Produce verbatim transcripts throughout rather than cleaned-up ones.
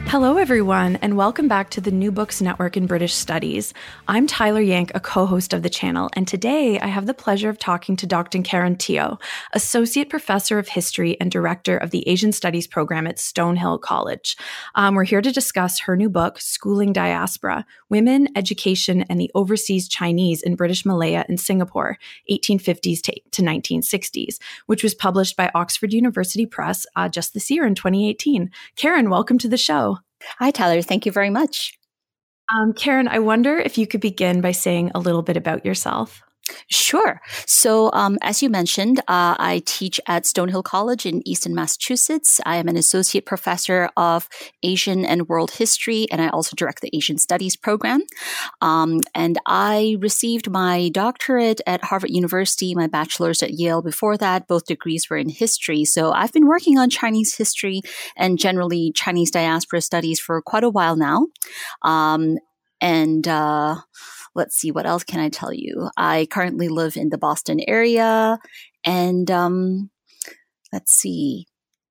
Hello, everyone, and welcome back to the New Books Network in British Studies. I'm Tyler Yank, a co-host of the channel, and today I have the pleasure of talking to Doctor Karen Teo, Associate Professor of History and Director of the Asian Studies Program at Stonehill College. Um, we're here to discuss her new book, Schooling Diaspora, Women, Education, and the Overseas Chinese in British Malaya and Singapore, eighteen fifties to, to nineteen sixties, which was published by Oxford University Press uh, just this year in twenty eighteen. Karen, welcome to the show. Hi, Tyler. Thank you very much. Um, Karen, I wonder if you could begin by saying a little bit about yourself. Sure. So, um, as you mentioned, uh, I teach at Stonehill College in Easton, Massachusetts. I am an associate professor of Asian and World History, and I also direct the Asian Studies program. Um, and I received my doctorate at Harvard University, my bachelor's at Yale before that. Both degrees were in history. So I've been working on Chinese history and generally Chinese diaspora studies for quite a while now. Um, and uh Let's see, what else can I tell you? I currently live in the Boston area, and um, let's see.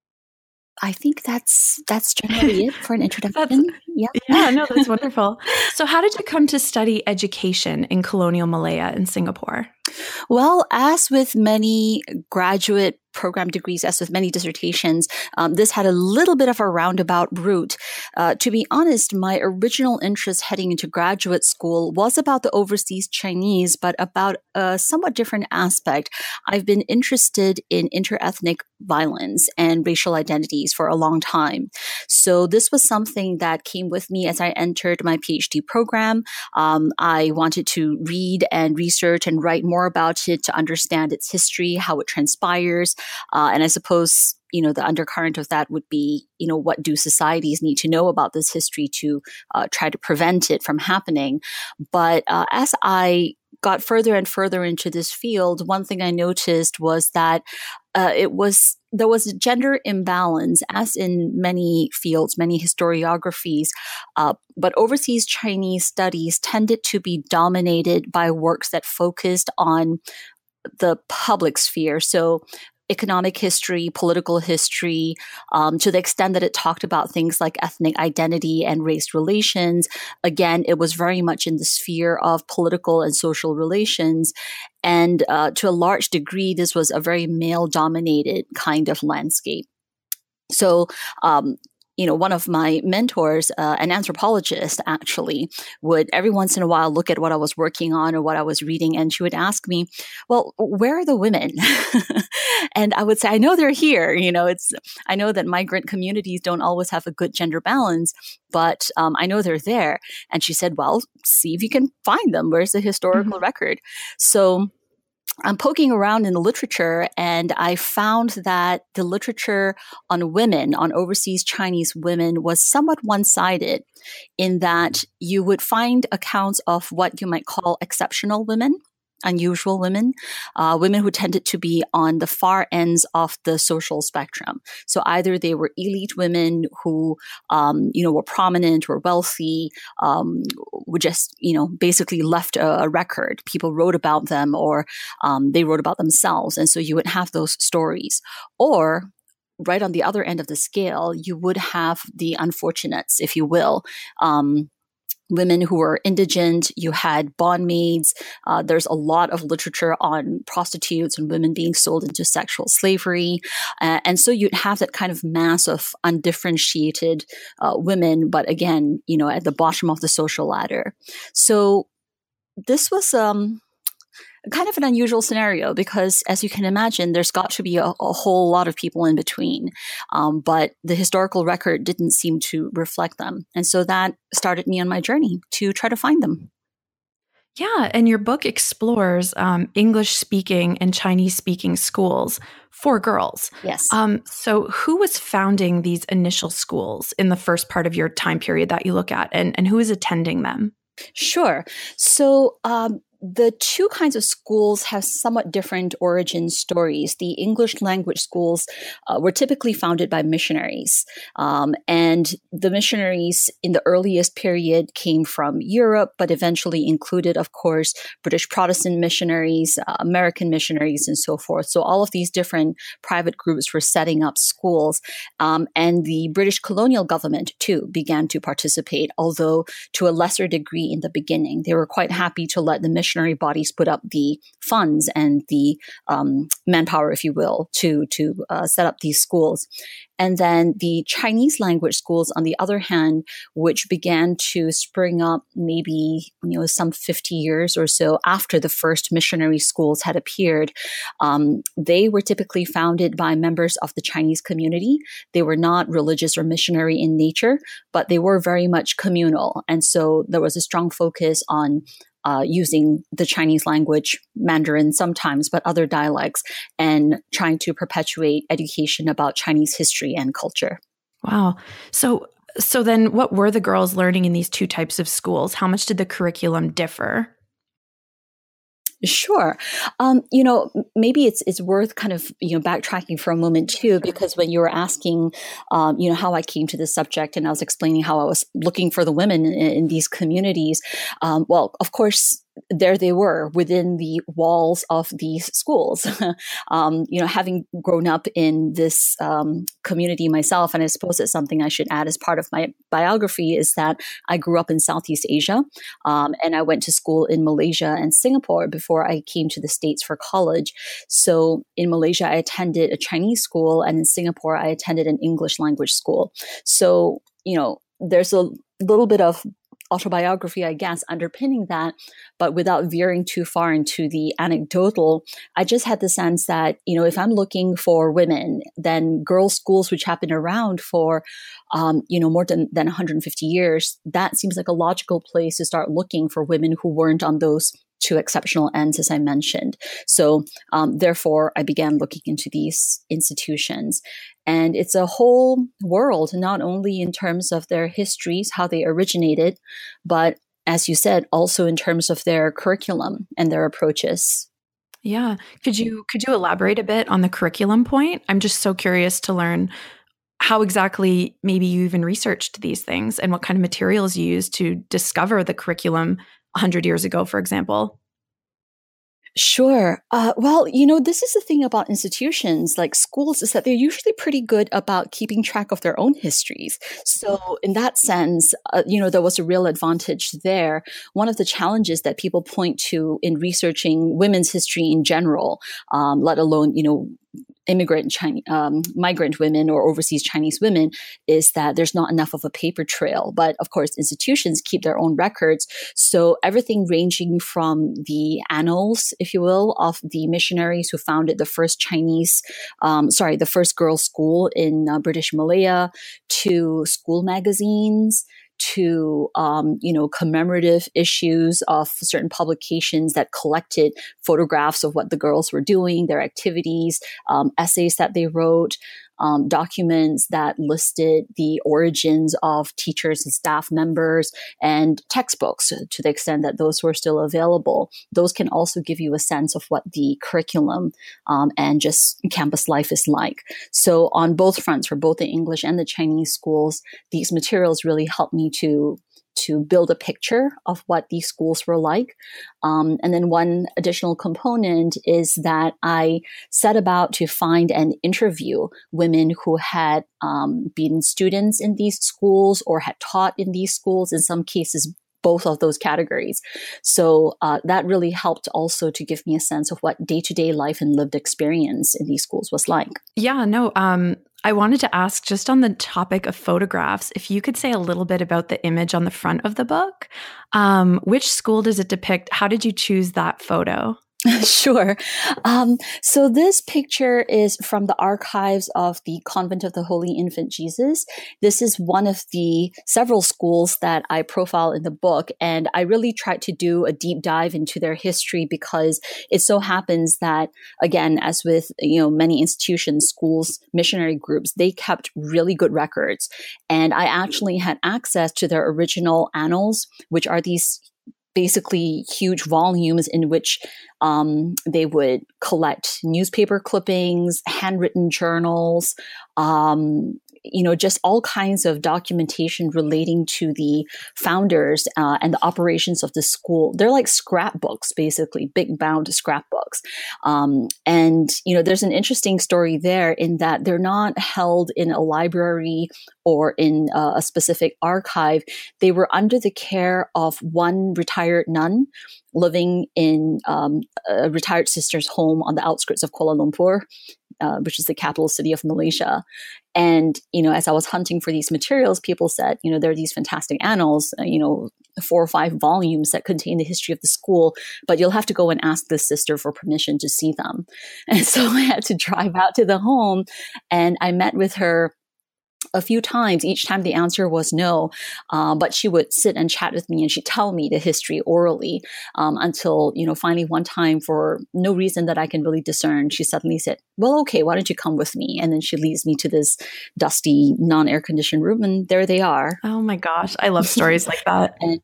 I think that's that's generally it for an introduction. Yeah, yeah, no, that's wonderful. So how did you come to study education in colonial Malaya and Singapore? Well, as with many graduate program degrees, as with many dissertations, um, this had a little bit of a roundabout route. Uh, to be honest, my original interest heading into graduate school was about the overseas Chinese, but about a somewhat different aspect. I've been interested in interethnic violence and racial identities for a long time. So this was something that came with me as I entered my PhD program. Um, I wanted to read and research and write more about it to understand its history, how it transpires. Uh, and I suppose, you know, the undercurrent of that would be, you know, what do societies need to know about this history to uh, try to prevent it from happening? But uh, as I got further and further into this field, one thing I noticed was that uh, it was there was a gender imbalance, as in many fields, many historiographies. Uh, but overseas Chinese studies tended to be dominated by works that focused on the public sphere. So economic history, political history, um, to the extent that it talked about things like ethnic identity and race relations. Again, it was very much in the sphere of political and social relations. And uh, to a large degree, this was a very male-dominated kind of landscape. So, um, you know, one of my mentors, uh, an anthropologist actually, would every once in a while look at what I was working on or what I was reading, and she would ask me, well, where are the women? And I would say, I know they're here. You know, it's, I know that migrant communities don't always have a good gender balance, but um, I know they're there. And she said, well, see if you can find them. Where's the historical mm-hmm. record? So I'm poking around in the literature, and I found that the literature on women, on overseas Chinese women, was somewhat one-sided in that you would find accounts of what you might call exceptional women, unusual women, uh, women who tended to be on the far ends of the social spectrum. So either they were elite women who, um, you know, were prominent or wealthy, um, were just, you know, basically left a, a record. People wrote about them, or um, they wrote about themselves. And so you would have those stories. Or right on the other end of the scale, you would have the unfortunates, if you will, um, women who were indigent, you had bondmaids. Uh, there's a lot of literature on prostitutes and women being sold into sexual slavery. Uh, and so you'd have that kind of mass of undifferentiated uh, women, but again, you know, at the bottom of the social ladder. So this was um, kind of an unusual scenario because, as you can imagine, there's got to be a, a whole lot of people in between. Um, but the historical record didn't seem to reflect them. And so that started me on my journey to try to find them. Yeah, and your book explores um, English-speaking and Chinese-speaking schools for girls. Yes. Um, so who was founding these initial schools in the first part of your time period that you look at, and, and who is attending them? Sure. So um, the two kinds of schools have somewhat different origin stories. The English language schools uh, were typically founded by missionaries. Um, and the missionaries in the earliest period came from Europe, but eventually included, of course, British Protestant missionaries, uh, American missionaries, and so forth. So all of these different private groups were setting up schools. Um, and the British colonial government, too, began to participate, although to a lesser degree in the beginning. They were quite happy to let the missionaries missionary bodies put up the funds and the um, manpower, if you will, to to uh, set up these schools. And then the Chinese language schools, on the other hand, which began to spring up maybe, you know, some fifty years or so after the first missionary schools had appeared, um, they were typically founded by members of the Chinese community. They were not religious or missionary in nature, but they were very much communal. And so there was a strong focus on Uh, using the Chinese language, Mandarin sometimes, but other dialects, and trying to perpetuate education about Chinese history and culture. Wow. So, so then what were the girls learning in these two types of schools? How much did the curriculum differ? Sure. Um, you know, maybe it's it's worth kind of, you know, backtracking for a moment too, because when you were asking, um, you know, how I came to this subject, and I was explaining how I was looking for the women in, in these communities, um, well, of course, there they were within the walls of these schools. um, you know, having grown up in this um, community myself, and I suppose it's something I should add as part of my biography, is that I grew up in Southeast Asia, um, and I went to school in Malaysia and Singapore before I came to the States for college. So in Malaysia, I attended a Chinese school, and in Singapore, I attended an English language school. So, you know, there's a little bit of autobiography, I guess, underpinning that, but without veering too far into the anecdotal, I just had the sense that, you know, if I'm looking for women, then girls' schools, which have been around for, um, you know, more than, than one hundred fifty years, that seems like a logical place to start looking for women who weren't on those two exceptional ends, as I mentioned. So um, therefore, I began looking into these institutions. And it's a whole world, not only in terms of their histories, how they originated, but as you said, also in terms of their curriculum and their approaches. Yeah. Could you could you elaborate a bit on the curriculum point? I'm just so curious to learn how exactly maybe you even researched these things and what kind of materials you used to discover the curriculum one hundred years ago, for example. Sure. Uh, well, you know, this is the thing about institutions like schools, is that they're usually pretty good about keeping track of their own histories. So in that sense, uh, you know, there was a real advantage there. One of the challenges that people point to in researching women's history in general, um, let alone, you know, immigrant Chinese, um, migrant women or overseas Chinese women, is that there's not enough of a paper trail. But of course, institutions keep their own records. So everything ranging from the annals, if you will, of the missionaries who founded the first Chinese, um, sorry, the first girls' school in uh, British Malaya, to school magazines, to, um, you know, commemorative issues of certain publications that collected photographs of what the girls were doing, their activities, um, essays that they wrote, um, documents that listed the origins of teachers and staff members, and textbooks to the extent that those were still available. Those can also give you a sense of what the curriculum um, and just campus life is like. So on both fronts, for both the English and the Chinese schools, these materials really helped me to to build a picture of what these schools were like. Um, and then one additional component is that I set about to find and interview women who had um, been students in these schools or had taught in these schools, in some cases, both of those categories. So uh, that really helped also to give me a sense of what day-to-day life and lived experience in these schools was like. Yeah, no, um, I wanted to ask, just on the topic of photographs, if you could say a little bit about the image on the front of the book. Um, which school does it depict? How did you choose that photo? Sure. Um, so this picture is from the archives of the Convent of the Holy Infant Jesus. This is one of the several schools that I profile in the book, and I really tried to do a deep dive into their history because it so happens that, again, as with, you know, many institutions, schools, missionary groups, they kept really good records. And I actually had access to their original annals, which are these basically huge volumes in which um, they would collect newspaper clippings, handwritten journals, um, you know, just all kinds of documentation relating to the founders uh, and the operations of the school. They're like scrapbooks, basically, big bound scrapbooks. Um, and, you know, there's an interesting story there in that they're not held in a library or in uh, a specific archive. They were under the care of one retired nun living in um, a retired sister's home on the outskirts of Kuala Lumpur, uh, which is the capital city of Malaysia. And, you know, as I was hunting for these materials, people said, you know, there are these fantastic annals, uh, you know, four or five volumes that contain the history of the school, but you'll have to go and ask the sister for permission to see them. And so I had to drive out to the home, and I met with her a few times. Each time the answer was no, uh, but she would sit and chat with me, and she'd tell me the history orally um, until, you know, finally one time, for no reason that I can really discern, she suddenly said, well, okay, why don't you come with me? And then she leads me to this dusty, non-air conditioned room, and there they are. Oh my gosh, I love stories like that. And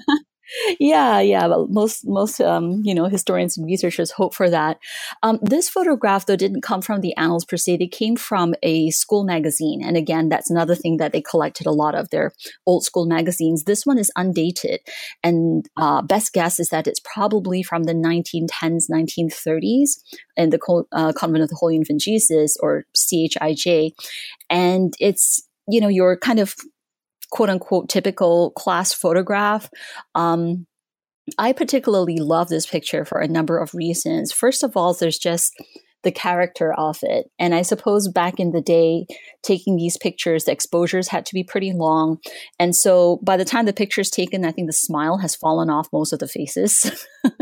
Yeah, yeah. But most, most, um, you know, historians and researchers hope for that. Um, this photograph, though, didn't come from the annals per se. They came from a school magazine. And again, that's another thing that they collected a lot of their old school magazines. This one is undated. And uh, best guess is that it's probably from the nineteen tens, nineteen thirties in the Co- uh, Convent of the Holy Infant Jesus, or C H I J. And it's, you know, your kind of quote unquote typical class photograph. Um, I particularly love this picture for a number of reasons. First of all, there's just the character of it. And I suppose back in the day, taking these pictures, the exposures had to be pretty long. And so by the time the picture's taken, I think the smile has fallen off most of the faces.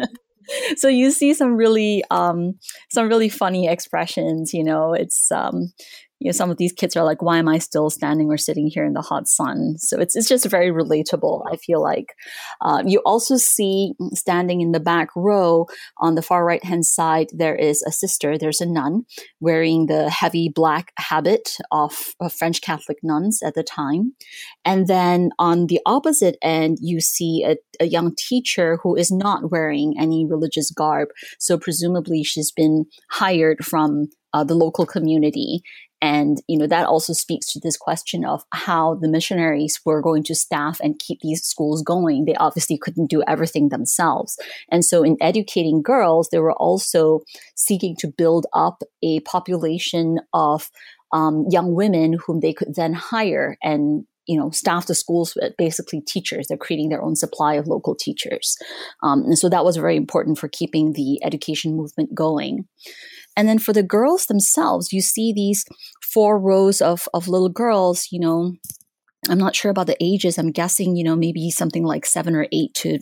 So you see some really, um, some really funny expressions. You know, it's, um, you know, some of these kids are like, why am I still standing or sitting here in the hot sun? So it's it's just very relatable, I feel like. Uh, you also see standing in the back row on the far right-hand side, there is a sister, there's a nun wearing the heavy black habit of, of French Catholic nuns at the time. And then on the opposite end, you see a, a young teacher who is not wearing any religious garb. So presumably she's been hired from uh, the local community. And, you know, that also speaks to this question of how the missionaries were going to staff and keep these schools going. They obviously couldn't do everything themselves. And so in educating girls, they were also seeking to build up a population of um, young women whom they could then hire and, you know, staff the schools with basically teachers. They're creating their own supply of local teachers. Um, and so that was very important for keeping the education movement going. And then for the girls themselves, you see these four rows of, of little girls, you know, I'm not sure about the ages. I'm guessing, you know, maybe something like seven or eight to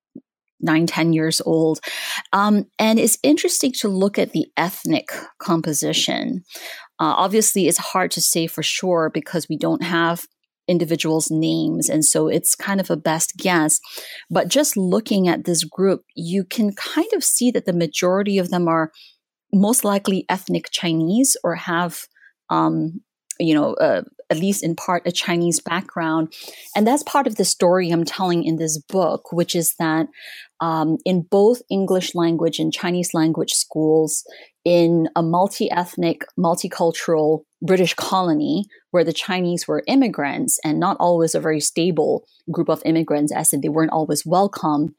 nine, ten years old. Um, and it's interesting to look at the ethnic composition. Uh, obviously, it's hard to say for sure because we don't have individuals' names. And so it's kind of a best guess. But just looking at this group, you can kind of see that the majority of them are most likely ethnic Chinese or have, um, you know, uh, at least in part a Chinese background. And that's part of the story I'm telling in this book, which is that um, in both English language and Chinese language schools, in a multi-ethnic, multicultural British colony where the Chinese were immigrants and not always a very stable group of immigrants, as in they weren't always welcome,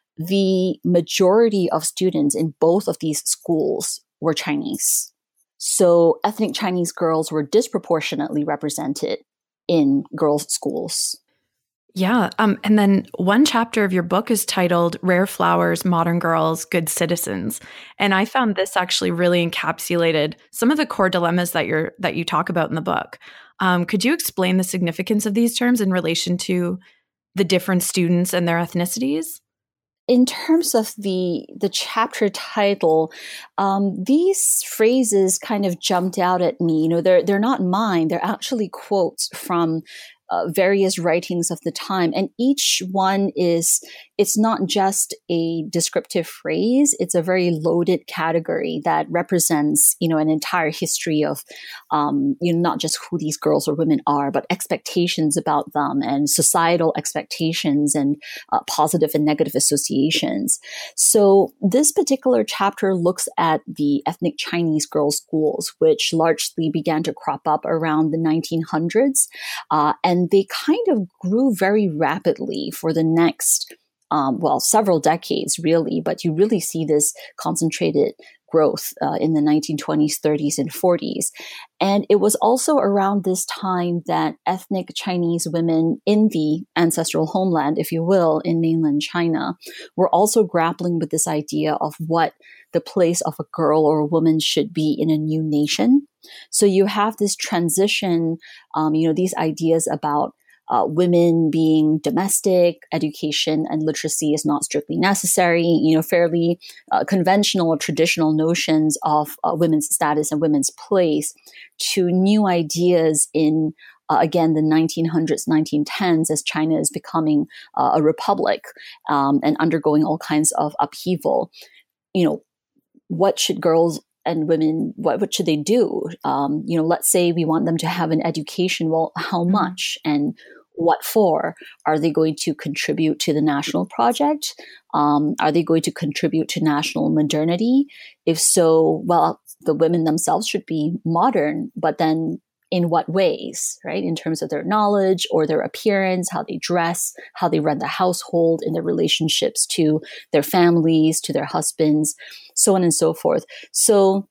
the majority of students in both of these schools were Chinese. So ethnic Chinese girls were disproportionately represented in girls' schools. Yeah. Um, and then one chapter of your book is titled Rare Flowers, Modern Girls, Good Citizens. And I found this actually really encapsulated some of the core dilemmas that you're that you talk about in the book. Um, could you explain the significance of these terms in relation to the different students and their ethnicities? In terms of the the chapter title, um, these phrases kind of jumped out at me. You know, they're they're not mine. They're actually quotes from uh, various writings of the time, and each one is it's not just a descriptive phrase. It's a very loaded category that represents, you know, an entire history of, um, you know, not just who these girls or women are, but expectations about them and societal expectations and uh, positive and negative associations. So this particular chapter looks at the ethnic Chinese girls' schools, which largely began to crop up around the nineteen hundreds. Uh, and they kind of grew very rapidly for the next, um, well, several decades, really. But you really see this concentrated growth uh, in the nineteen twenties, thirties, and forties. And it was also around this time that ethnic Chinese women in the ancestral homeland, if you will, in mainland China, were also grappling with this idea of what the place of a girl or a woman should be in a new nation. So you have this transition, um, you know, these ideas about Uh, women being domestic, education and literacy is not strictly necessary, you know, fairly uh, conventional or traditional notions of uh, women's status and women's place, to new ideas in, uh, again, the nineteen hundreds, nineteen tens, as China is becoming uh, a republic um, and undergoing all kinds of upheaval. You know, what should girls and women, what, what should they do? Um, you know, let's say we want them to have an education. Well, how much and what for? Are they going to contribute to the national project? Um, are they going to contribute to national modernity? If so, well, the women themselves should be modern, but then in what ways, right? In terms of their knowledge or their appearance, how they dress, how they run the household, in their relationships to their families, to their husbands, so on and so forth. So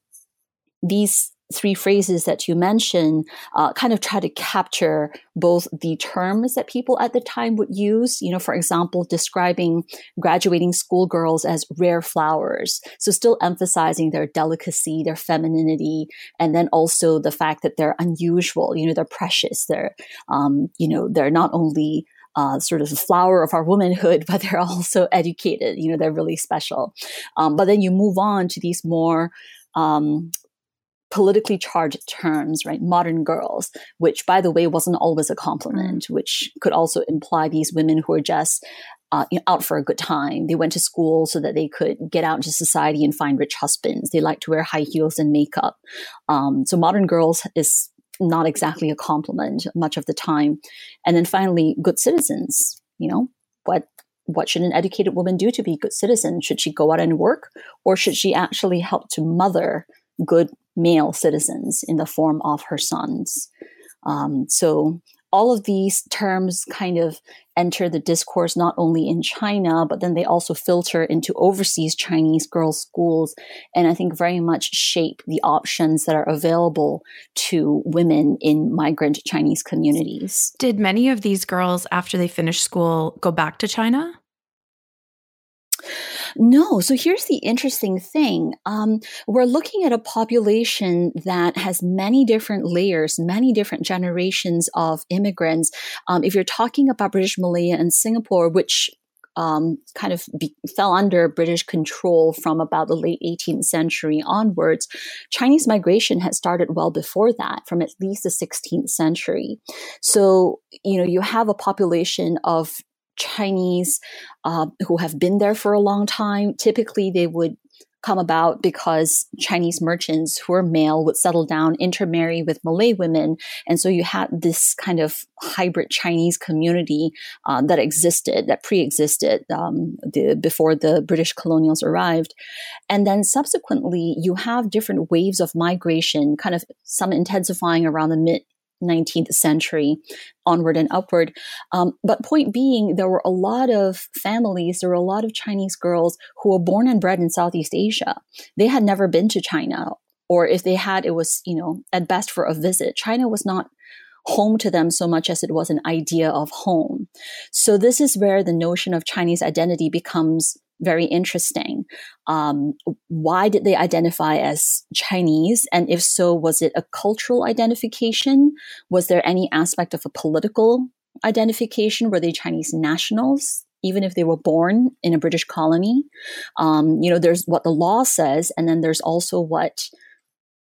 these three phrases that you mentioned uh, kind of try to capture both the terms that people at the time would use, you know, for example, describing graduating schoolgirls as rare flowers. So still emphasizing their delicacy, their femininity, and then also the fact that they're unusual, you know, they're precious. They're, um, you know, they're not only Uh, sort of the flower of our womanhood, but they're also educated, you know, they're really special. Um, but then you move on to these more um, politically charged terms, right? Modern girls, which, by the way, wasn't always a compliment, mm. which could also imply these women who are just uh, you know, out for a good time. They went to school so that they could get out into society and find rich husbands. They like to wear high heels and makeup. Um, so modern girls is not exactly a compliment much of the time. And then finally, good citizens. You know, what what should an educated woman do to be a good citizen? Should she go out and work, or should she actually help to mother good male citizens in the form of her sons? Um, so all of these terms kind of enter the discourse not only in China, but then they also filter into overseas Chinese girls' schools, and I think very much shape the options that are available to women in migrant Chinese communities. Did many of these girls, after they finished school, go back to China? No. So here's the interesting thing. Um, we're looking at a population that has many different layers, many different generations of immigrants. Um, if you're talking about British Malaya and Singapore, which um, kind of be, fell under British control from about the late eighteenth century onwards, Chinese migration had started well before that, from at least the sixteenth century. So, you know, you have a population of Chinese uh, who have been there for a long time. Typically, they would come about because Chinese merchants who are male would settle down, intermarry with Malay women. And so you had this kind of hybrid Chinese community uh, that existed, that pre-existed um, the, before the British colonials arrived. And then subsequently, you have different waves of migration, kind of some intensifying around the mid nineteenth century onward and upward. Um, but point being, there were a lot of families, there were a lot of Chinese girls who were born and bred in Southeast Asia. They had never been to China, or if they had, it was, you know, at best for a visit. China was not home to them so much as it was an idea of home. So this is where the notion of Chinese identity becomes very interesting. Um, why did they identify as Chinese? And if so, was it a cultural identification? Was there any aspect of a political identification? Were they Chinese nationals, even if they were born in a British colony? Um, you know, there's what the law says, and then there's also what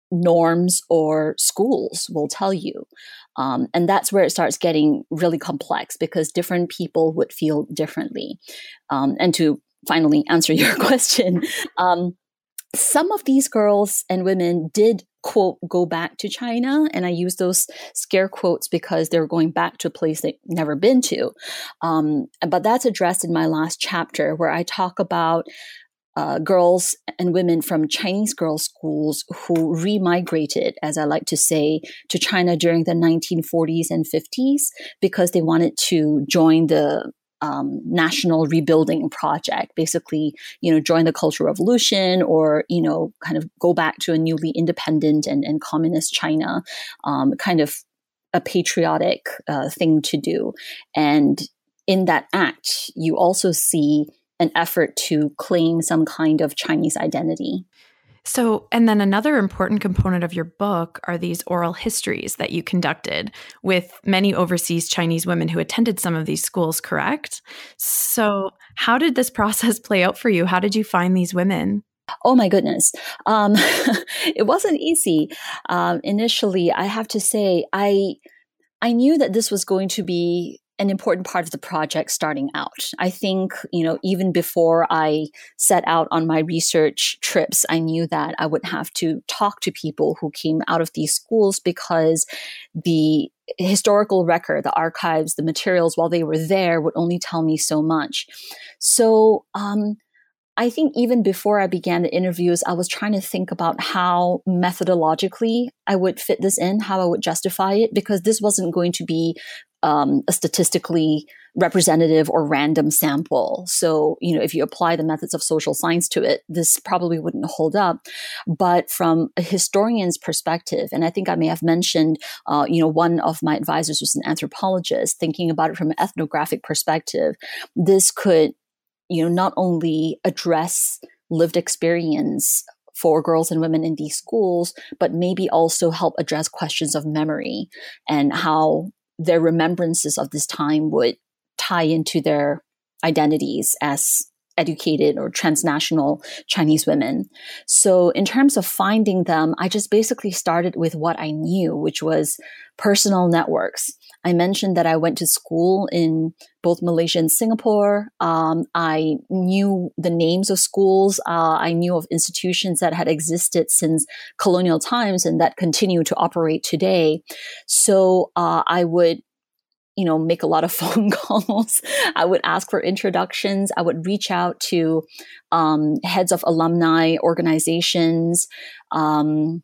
norms or schools will tell you. Um, and that's where it starts getting really complex because different people would feel differently. Um, and to finally answer your question, um, some of these girls and women did, quote, go back to China. And I use those scare quotes because they're going back to a place they've never been to. Um, but that's addressed in my last chapter where I talk about uh, girls and women from Chinese girls' schools who remigrated, as I like to say, to China during the nineteen forties and fifties because they wanted to join the Um, national rebuilding project, basically, you know, join the Cultural Revolution or, you know, kind of go back to a newly independent and, and communist China, um, kind of a patriotic uh, thing to do. And in that act, you also see an effort to claim some kind of Chinese identity. So, and then another important component of your book are these oral histories that you conducted with many overseas Chinese women who attended some of these schools, correct? So, how did this process play out for you? How did you find these women? Oh my goodness. Um, it wasn't easy. Um, initially, I have to say, I, I knew that this was going to be an important part of the project starting out. I think, you know, even before I set out on my research trips, I knew that I would have to talk to people who came out of these schools because the historical record, the archives, the materials, while they were there, would only tell me so much. So, um, I think even before I began the interviews, I was trying to think about how methodologically I would fit this in, how I would justify it, because this wasn't going to be um, a statistically representative or random sample. So, you know, if you apply the methods of social science to it, this probably wouldn't hold up. But from a historian's perspective, and I think I may have mentioned, uh, you know, one of my advisors was an anthropologist, thinking about it from an ethnographic perspective, this could, you know, not only address lived experience for girls and women in these schools, but maybe also help address questions of memory and how their remembrances of this time would tie into their identities as educated or transnational Chinese women. So in terms of finding them, I just basically started with what I knew, which was personal networks. I mentioned that I went to school in both Malaysia and Singapore. Um, I knew the names of schools. Uh, I knew of institutions that had existed since colonial times and that continue to operate today. So uh, I would you know, make a lot of phone calls. I would ask for introductions. I would reach out to um, heads of alumni organizations. Um,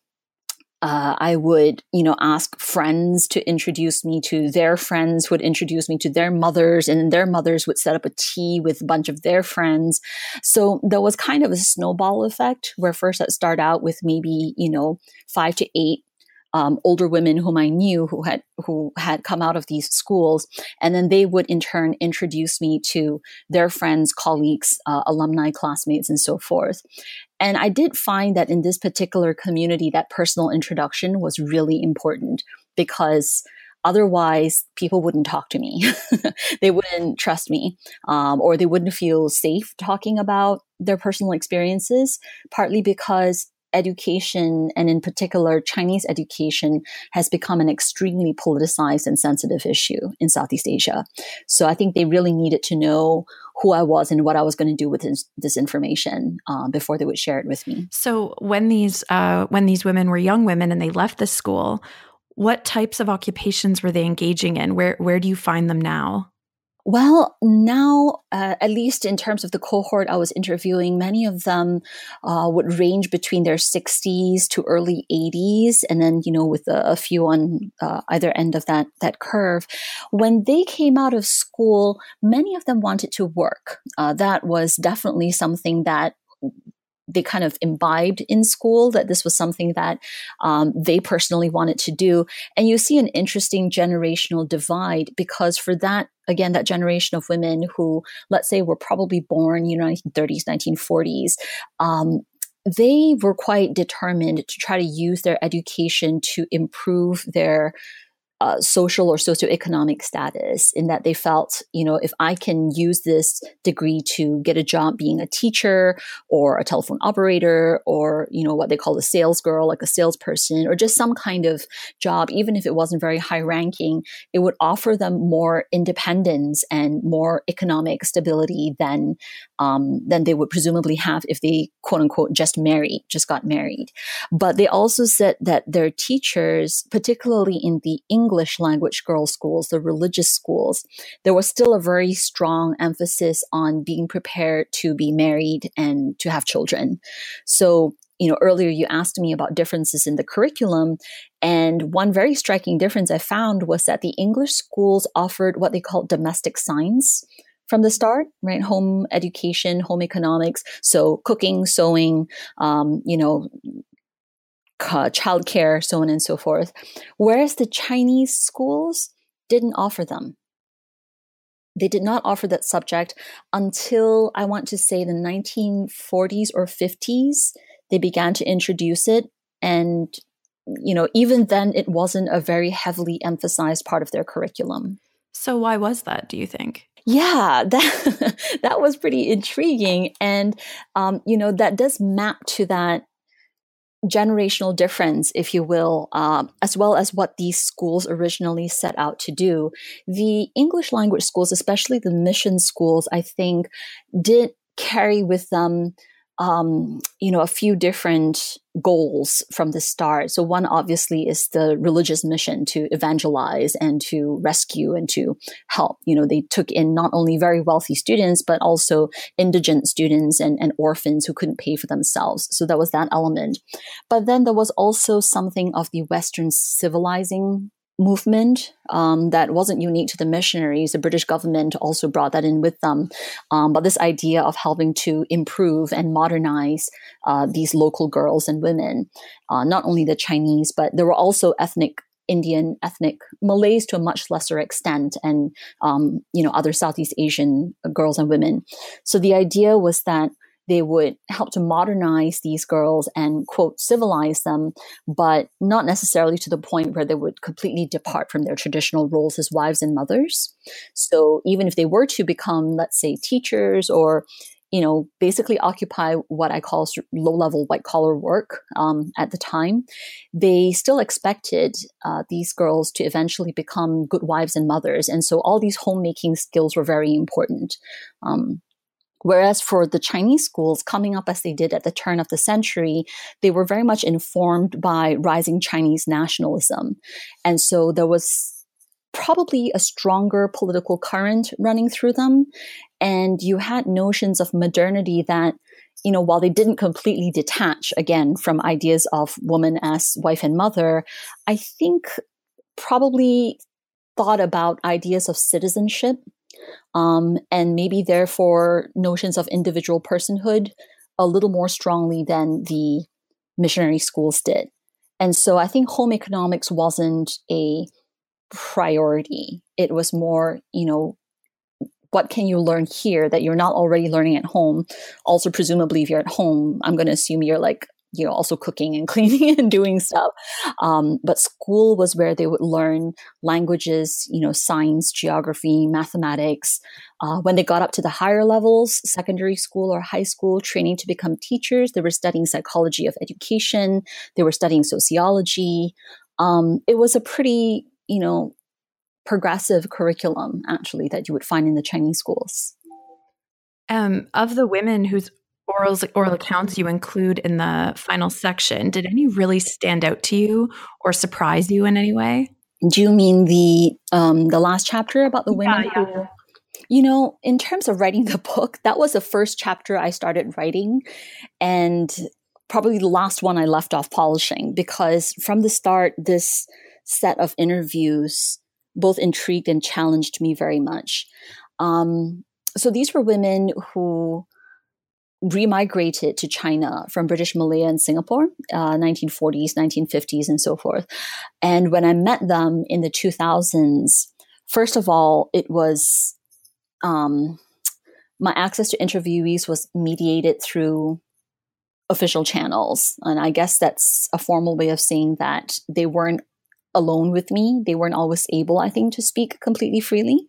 uh, I would, you know, ask friends to introduce me to their friends, who would introduce me to their mothers, and their mothers would set up a tea with a bunch of their friends. So there was kind of a snowball effect where first I'd start out with maybe, you know, five to eight Um, older women whom I knew who had who had come out of these schools, and then they would in turn introduce me to their friends, colleagues, uh, alumni, classmates, and so forth. And I did find that in this particular community, that personal introduction was really important because otherwise people wouldn't talk to me. They wouldn't trust me, um, or they wouldn't feel safe talking about their personal experiences, partly because education, and in particular Chinese education, has become an extremely politicized and sensitive issue in Southeast Asia. So I think they really needed to know who I was and what I was going to do with this, this information uh, before they would share it with me. So when these uh, when these women were young women and they left the school, what types of occupations were they engaging in? Where where do you find them now? Well, now, uh, at least in terms of the cohort I was interviewing, many of them uh, would range between their sixties to early eighties, and then, you know, with a, a few on uh, either end of that that curve. When they came out of school, many of them wanted to work. Uh, that was definitely something that they kind of imbibed in school, that this was something that um, they personally wanted to do. And you see an interesting generational divide because for that, again, that generation of women who, let's say, were probably born, you know, nineteen thirties, nineteen forties, um, they were quite determined to try to use their education to improve their uh, social or socioeconomic status, in that they felt, you know, if I can use this degree to get a job being a teacher or a telephone operator or, you know, what they call a sales girl, like a salesperson, or just some kind of job, even if it wasn't very high ranking, it would offer them more independence and more economic stability than um, than they would presumably have if they, quote unquote, just married, just got married. But they also said that their teachers, particularly in the English language girls' schools, the religious schools, there was still a very strong emphasis on being prepared to be married and to have children. So, you know, earlier you asked me about differences in the curriculum. And one very striking difference I found was that the English schools offered what they called domestic science from the start, right? Home education, home economics. So cooking, sewing, um, you know, childcare, so on and so forth. Whereas the Chinese schools didn't offer them. They did not offer that subject until, I want to say, the nineteen forties or fifties. They began to introduce it. And, you know, even then, it wasn't a very heavily emphasized part of their curriculum. So why was that, do you think? Yeah, that that was pretty intriguing. And, um, you know, that does map to that generational difference, if you will, um, as well as what these schools originally set out to do. The English language schools, especially the mission schools, I think, did carry with them Um, you know, a few different goals from the start. So one obviously is the religious mission to evangelize and to rescue and to help. You know, they took in not only very wealthy students, but also indigent students and, and orphans who couldn't pay for themselves. So that was that element. But then there was also something of the Western civilizing movement um, that wasn't unique to the missionaries. The British government also brought that in with them. Um, but this idea of helping to improve and modernize uh, these local girls and women, uh, not only the Chinese, but there were also ethnic Indian, ethnic Malays to a much lesser extent, and um, you know, other Southeast Asian girls and women. So the idea was that they would help to modernize these girls and, quote, civilize them, but not necessarily to the point where they would completely depart from their traditional roles as wives and mothers. So even if they were to become, let's say, teachers or, you know, basically occupy what I call low-level white-collar work um, at the time, they still expected uh, these girls to eventually become good wives and mothers. And so all these homemaking skills were very important. Um, Whereas for the Chinese schools, coming up as they did at the turn of the century, they were very much informed by rising Chinese nationalism. And so there was probably a stronger political current running through them. And you had notions of modernity that, you know, while they didn't completely detach, again, from ideas of woman as wife and mother, I think probably thought about ideas of citizenship. Um, and maybe therefore notions of individual personhood a little more strongly than the missionary schools did. And so I think home economics wasn't a priority. It was more, you know, what can you learn here that you're not already learning at home? Also, presumably, if you're at home, I'm going to assume you're like, you know, also cooking and cleaning and doing stuff. Um, but school was where they would learn languages, you know, science, geography, mathematics. Uh, when they got up to the higher levels, secondary school or high school, training to become teachers, they were studying psychology of education. They were studying sociology. Um, it was a pretty, you know, progressive curriculum, actually, that you would find in the Chinese schools. Um, of the women whose oral, oral accounts you include in the final section, did any really stand out to you or surprise you in any way? Do you mean the um, the last chapter about the women? Yeah, yeah, yeah. You know, in terms of writing the book, that was the first chapter I started writing, and probably the last one I left off polishing, because from the start, this set of interviews both intrigued and challenged me very much. Um, so these were women who remigrated to China from British Malaya and Singapore, uh, nineteen forties, nineteen fifties, and so forth. And when I met them in the two thousands, first of all, it was um, my access to interviewees was mediated through official channels. And I guess that's a formal way of saying that they weren't alone with me. They weren't always able, I think, to speak completely freely.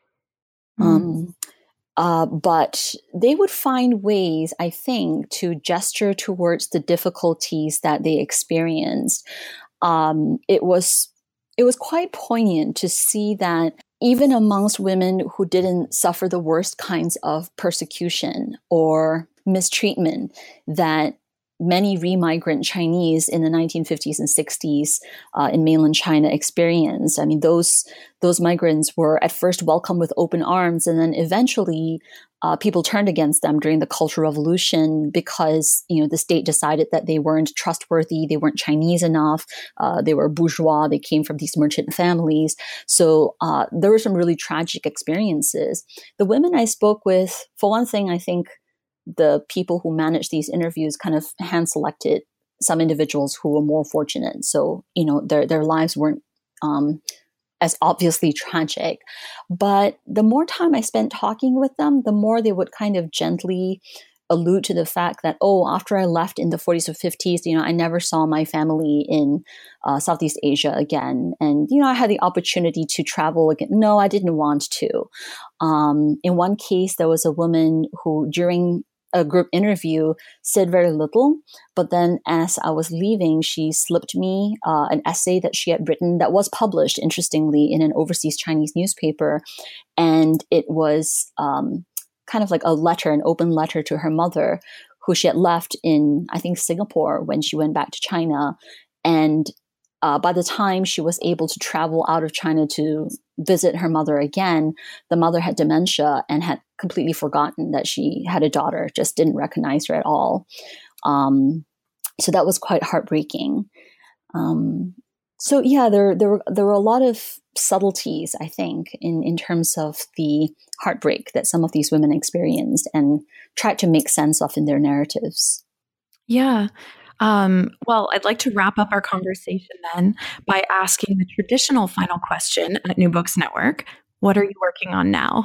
Mm. Um, uh, but they would find ways, I think, to gesture towards the difficulties that they experienced. Um, it was it was quite poignant to see that even amongst women who didn't suffer the worst kinds of persecution or mistreatment that many remigrant Chinese in the nineteen fifties and sixties uh, in mainland China experienced. I mean, those those migrants were at first welcomed with open arms, and then eventually uh, people turned against them during the Cultural Revolution because, you know, the state decided that they weren't trustworthy, they weren't Chinese enough, uh, they were bourgeois, they came from these merchant families. So uh, there were some really tragic experiences. The women I spoke with, for one thing, I think the people who managed these interviews kind of hand selected some individuals who were more fortunate. So, you know, their, their lives weren't um, as obviously tragic. But the more time I spent talking with them, the more they would kind of gently allude to the fact that, oh, after I left in the forties or fifties, you know, I never saw my family in uh, Southeast Asia again. And, you know, I had the opportunity to travel again. No, I didn't want to. Um, in one case, there was a woman who during a group interview said very little, but then as I was leaving, she slipped me uh, an essay that she had written that was published, interestingly, in an overseas Chinese newspaper. And it was um, kind of like a letter, an open letter to her mother, who she had left in, I think, Singapore when she went back to China. And Uh, by the time she was able to travel out of China to visit her mother again, the mother had dementia and had completely forgotten that she had a daughter, just didn't recognize her at all. Um, so that was quite heartbreaking. Um, so yeah, there, there, were, there were a lot of subtleties, I think, in, in terms of the heartbreak that some of these women experienced and tried to make sense of in their narratives. Yeah. Um, well, I'd like to wrap up our conversation then by asking the traditional final question at New Books Network. What are you working on now?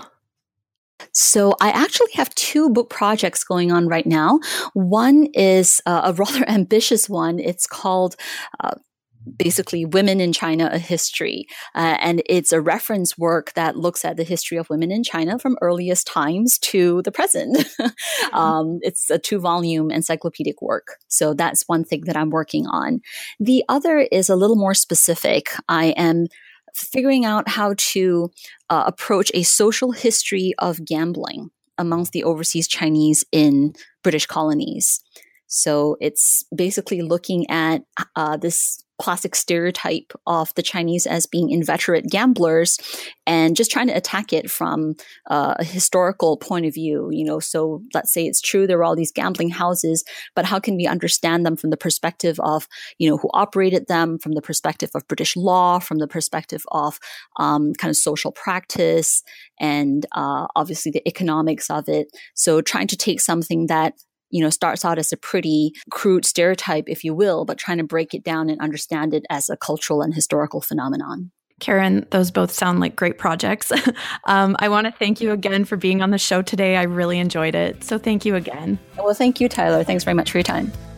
So I actually have two book projects going on right now. One is uh, a rather ambitious one. It's called uh, basically Women in China, A History. Uh, and it's a reference work that looks at the history of women in China from earliest times to the present. um, it's a two-volume encyclopedic work. So that's one thing that I'm working on. The other is a little more specific. I am figuring out how to uh, approach a social history of gambling amongst the overseas Chinese in British colonies. So it's basically looking at uh, this classic stereotype of the Chinese as being inveterate gamblers and just trying to attack it from uh, a historical point of view. You know, so let's say it's true there are all these gambling houses, but how can we understand them from the perspective of, you know, who operated them, from the perspective of British law, from the perspective of um, kind of social practice, and uh, obviously the economics of it. So trying to take something that, you know, starts out as a pretty crude stereotype, if you will, but trying to break it down and understand it as a cultural and historical phenomenon. Karen, those both sound like great projects. um, I want to thank you again for being on the show today. I really enjoyed it. So thank you again. Well, thank you, Tyler. Thanks very much for your time.